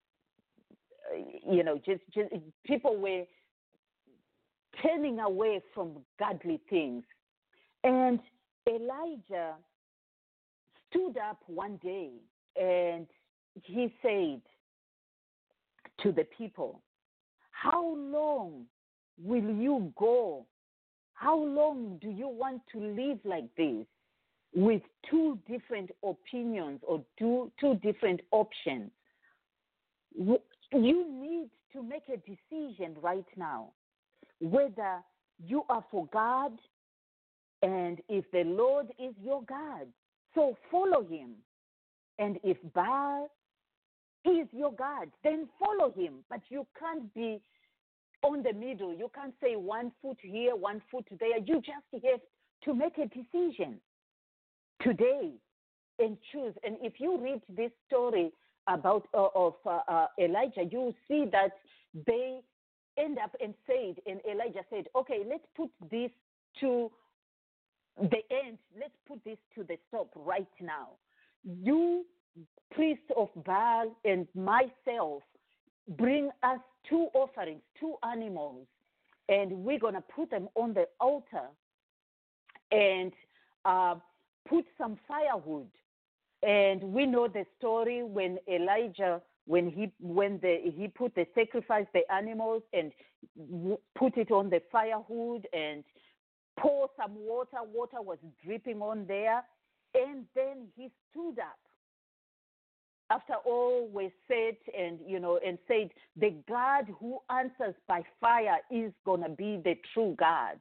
you know, just, just people were turning away from godly things. And Elijah stood up one day and he said to the people, how long will you go? How long do you want to live like this with two different opinions or two, two different options? You need to make a decision right now whether you are for God and if the Lord is your God. So follow him. And if Baal is your God, then follow him. But you can't be on the middle. You can't say one foot here, one foot there. You just have to make a decision today and choose. And if you read this story about uh, of uh, uh, Elijah, you will see that they end up and said, and Elijah said, okay, let's put this to the end. Let's put this to the stop right now. You, priest of Baal, and myself, bring us two offerings, two animals, and we're going to put them on the altar and uh, put some firewood. And we know the story when Elijah, when he when the he put the sacrifice, the animals, and w- put it on the firewood and pour some water. Water was dripping on there. And then he stood up. After all was said and, you know, and said, the God who answers by fire is going to be the true God.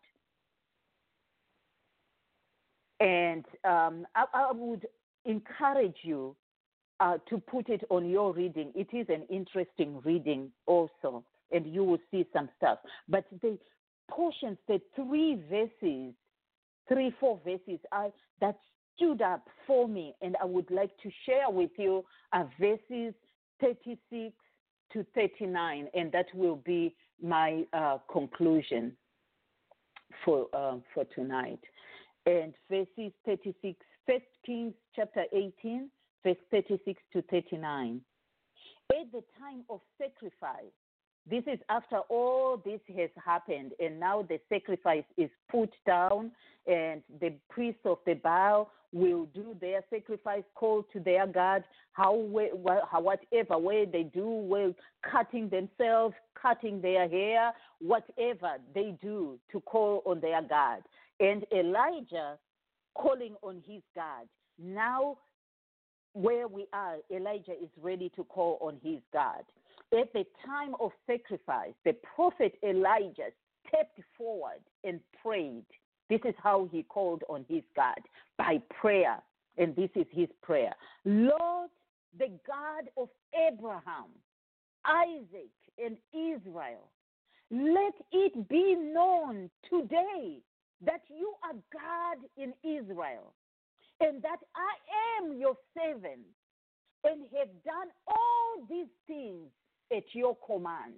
And um, I, I would encourage you uh, to put it on your reading. It is an interesting reading also, and you will see some stuff. But the portions, the three verses, three, four verses are, that stood up for me, and I would like to share with you uh, verses thirty-six to thirty-nine, and that will be my uh, conclusion for uh, for tonight. And verses thirty-six, First Kings chapter eighteen, verse thirty-six to thirty-nine. At the time of sacrifice, this is after all this has happened, and now the sacrifice is put down, and the priests of the Baal will do their sacrifice, call to their God, how, how whatever way they do, well, cutting themselves, cutting their hair, whatever they do to call on their God. And Elijah calling on his God. Now, where we are, Elijah is ready to call on his God. At the time of sacrifice, the prophet Elijah stepped forward and prayed. This is how he called on his God, by prayer. And this is his prayer. Lord, the God of Abraham, Isaac, and Israel, let it be known today that you are God in Israel, and that I am your servant, and have done all these things at your command.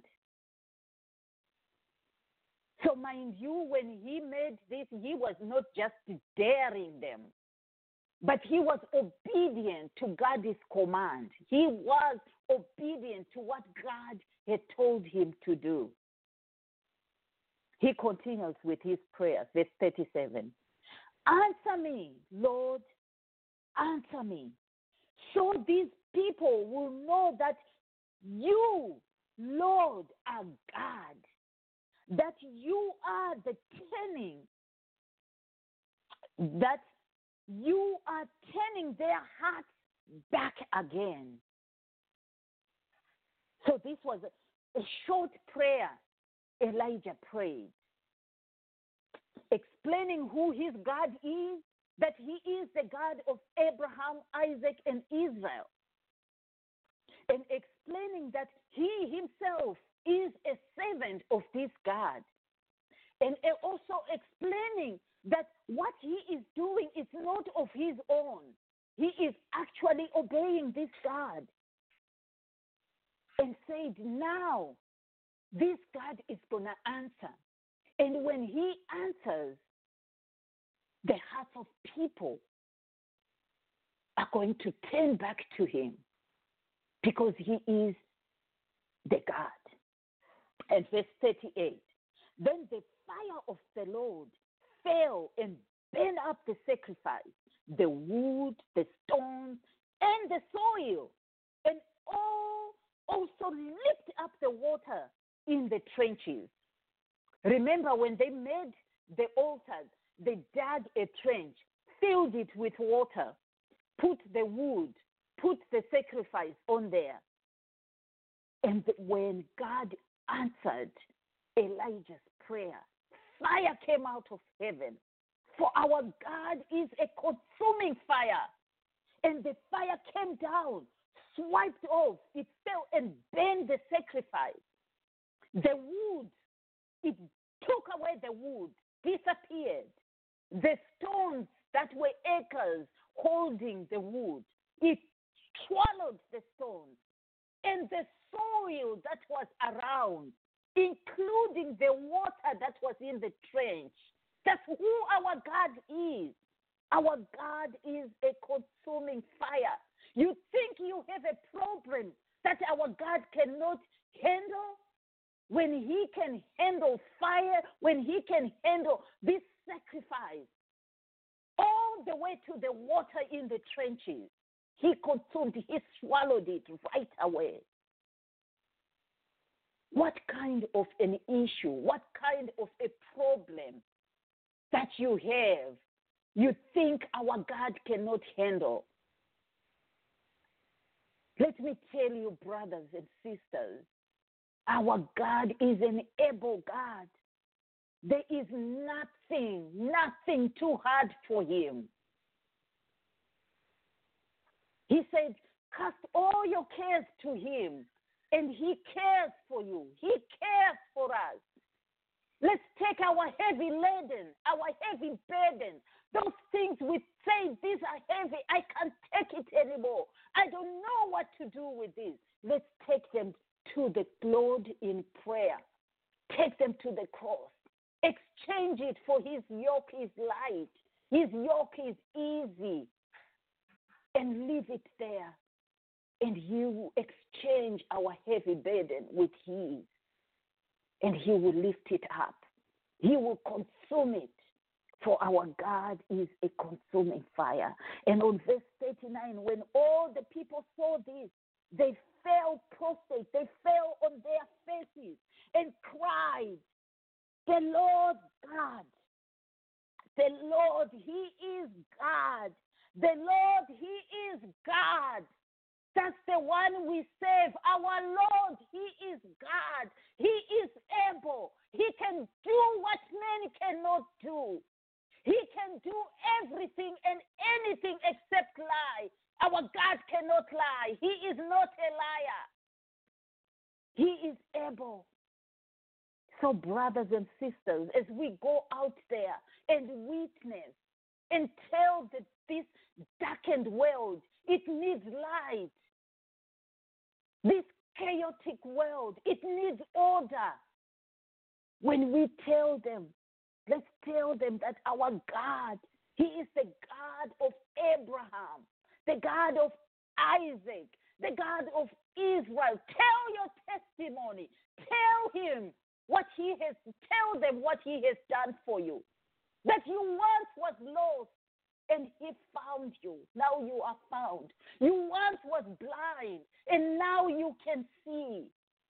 So mind you, when he made this, he was not just daring them, but he was obedient to God's command. He was obedient to what God had told him to do. He continues with his prayer, verse thirty-seven. Answer me, Lord, answer me, so these people will know that you, Lord, are God, that you are the turning, that you are turning their hearts back again. So this was a, a short prayer Elijah prayed, explaining who his God is, that he is the God of Abraham, Isaac, and Israel, and explaining that he himself is a servant of this God, and also explaining that what he is doing is not of his own. He is actually obeying this God, and said, now this God is going to answer. And when he answers, the hearts of people are going to turn back to him because he is the God. And verse thirty-eight, then the fire of the Lord fell and burned up the sacrifice, the wood, the stones, and the soil, and all also lift up the water in the trenches. Remember, when they made the altars, they dug a trench, filled it with water, put the wood, put the sacrifice on there. And when God answered Elijah's prayer, fire came out of heaven. For our God is a consuming fire. And the fire came down, swiped off, it fell and burned the sacrifice. The wood, it took away the wood, disappeared. The stones that were acres holding the wood, it swallowed the stones. And the soil that was around, including the water that was in the trench. That's who our God is. Our God is a consuming fire. You think you have a problem that our God cannot handle? When he can handle fire, when he can handle this sacrifice, all the way to the water in the trenches, he consumed, he swallowed it right away. What kind of an issue, what kind of a problem that you have, you think our God cannot handle? Let me tell you, brothers and sisters, our God is an able God. There is nothing, nothing too hard for him. He said, cast all your cares to him, and he cares for you. He cares for us. Let's take our heavy laden, our heavy burden, those things we say, these are heavy, I can't take it anymore. I don't know what to do with this. Let's take them to the Lord in prayer. Take them to the cross. Exchange it for his yoke is light. His yoke is easy. And leave it there. And he will exchange our heavy burden with his. And he will lift it up. He will consume it. For our God is a consuming fire. And on verse thirty-nine, when all the people saw this, they fell prostrate. They fell on their faces and cried, the Lord God, the Lord, he is God. The Lord, he is God. That's the one we serve. Our Lord, he is God. He is able. He can do what men cannot do. He can do everything and anything except lie. Our God cannot lie. He is not a liar. He is able. So, brothers and sisters, as we go out there and witness and tell that this darkened world, it needs light. This chaotic world, it needs order. When we tell them, let's tell them that our God, He is the God of Abraham, the God of Isaac, the God of Israel. Tell your testimony. Tell Him what He has, tell them what He has done for you. That you once was lost and He found you. Now you are found. You once was blind and now you can see.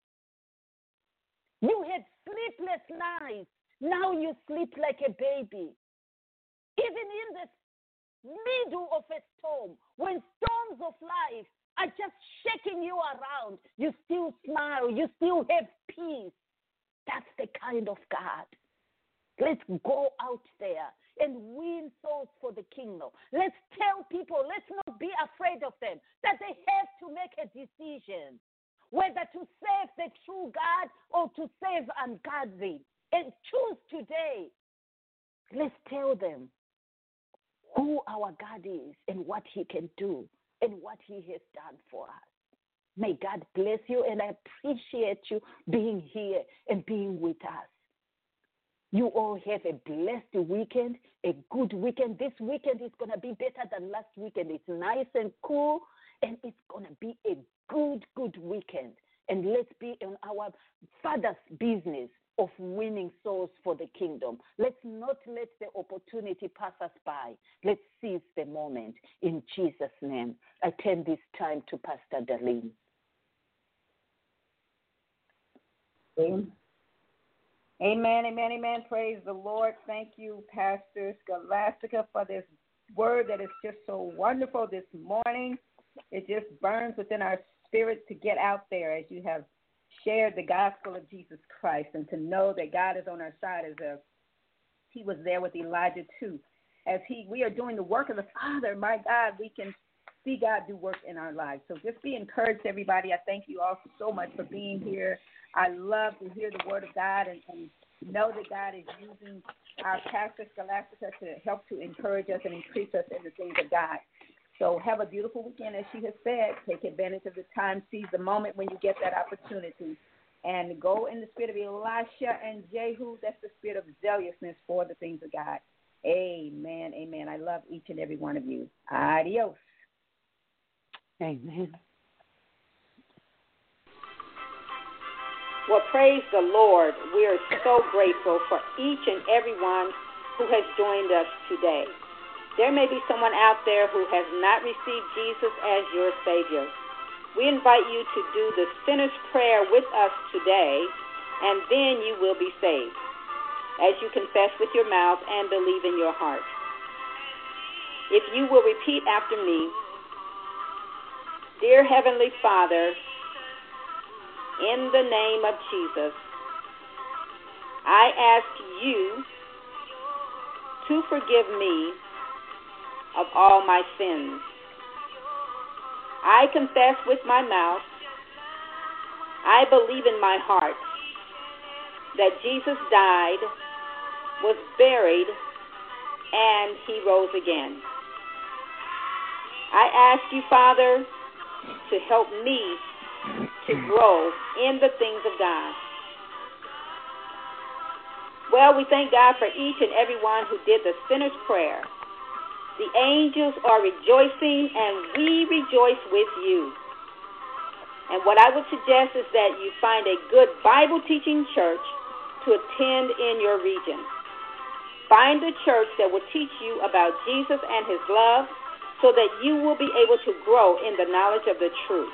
You had sleepless nights. Now you sleep like a baby. Even in the middle of a storm, when storms of life are just shaking you around, you still smile. You still have peace. That's the kind of God. Let's go out there and win souls for the kingdom. Let's tell people, let's not be afraid of them, that they have to make a decision, whether to serve the true God or to serve ungodly. And choose today. Let's tell them who our God is and what He can do and what He has done for us. May God bless you, and I appreciate you being here and being with us. You all have a blessed weekend, a good weekend. This weekend is going to be better than last weekend. It's nice and cool, and it's going to be a good, good weekend. And let's be in our Father's business of winning souls for the kingdom. Let's not let the opportunity pass us by. Let's seize the moment. In Jesus' name, I turn this time to Pastor Darlene. Amen, amen, amen. Praise the Lord. Thank you, Pastor Scholastica, for this word that is just so wonderful this morning. It just burns within our spirit to get out there as you have shared the gospel of Jesus Christ, and to know that God is on our side as a, He was there with Elijah too. As he, we are doing the work of the Father, my God, we can see God do work in our lives. So just be encouraged, everybody. I thank you all so much for being here. I love to hear the word of God and, and know that God is using our Pastor Scholastica to help to encourage us and increase us in the things of God. So have a beautiful weekend, as she has said. Take advantage of the time. Seize the moment when you get that opportunity. And go in the spirit of Elisha and Jehu. That's the spirit of zealousness for the things of God. Amen, amen. I love each and every one of you. Adios. Amen. Well, praise the Lord. We are so grateful for each and every one who has joined us today. There may be someone out there who has not received Jesus as your Savior. We invite you to do the sinner's prayer with us today, and then you will be saved, as you confess with your mouth and believe in your heart. If you will repeat after me, Dear Heavenly Father, in the name of Jesus, I ask you to forgive me of all my sins. I confess with my mouth, I believe in my heart that Jesus died, was buried, and He rose again. I ask you, Father, to help me to grow in the things of God. Well, we thank God for each and every one who did the sinner's prayer. The angels are rejoicing, and we rejoice with you. And what I would suggest is that you find a good Bible-teaching church to attend in your region. Find a church that will teach you about Jesus and His love, so that you will be able to grow in the knowledge of the truth.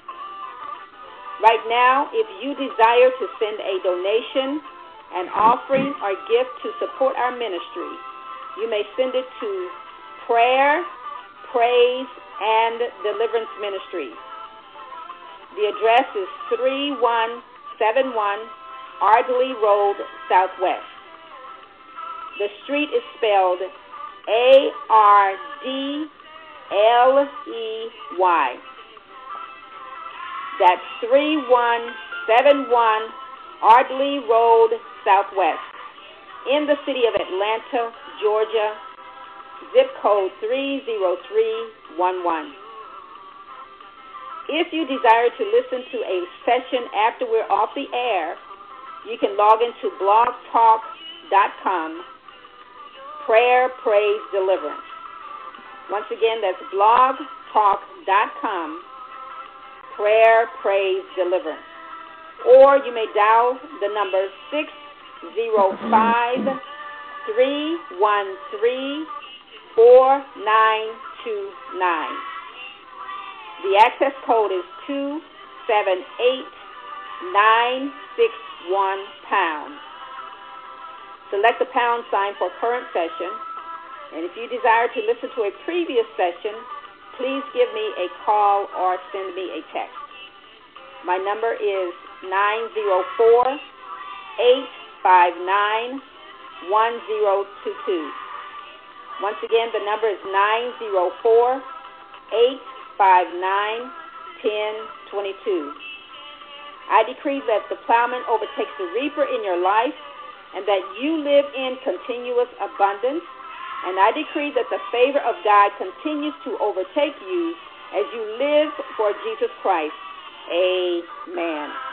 Right now, if you desire to send a donation, an offering, or gift to support our ministry, you may send it to Prayer, Praise, and Deliverance Ministry. The address is three one seven one Ardley Road, Southwest. The street is spelled A R D L E Y. That's three one seven one Ardley Road Southwest, in the city of Atlanta, Georgia, zip code three zero three one one. If you desire to listen to a session after we're off the air, you can log into blog talk dot com, Prayer, Praise, Deliverance. Once again, that's blog talk dot com, Prayer, Praise, Deliverance. Or you may dial the number six zero five, three one three, four nine two nine. The access code is two seven eight nine six one pound. Select the pound sign for current session. And if you desire to listen to a previous session, please give me a call or send me a text. My number is nine zero four, eight five nine, one zero two two. Once again, the number is nine zero four, eight five nine, one zero two two. I decree that the plowman overtakes the reaper in your life and that you live in continuous abundance. And I decree that the favor of God continues to overtake you as you live for Jesus Christ. Amen.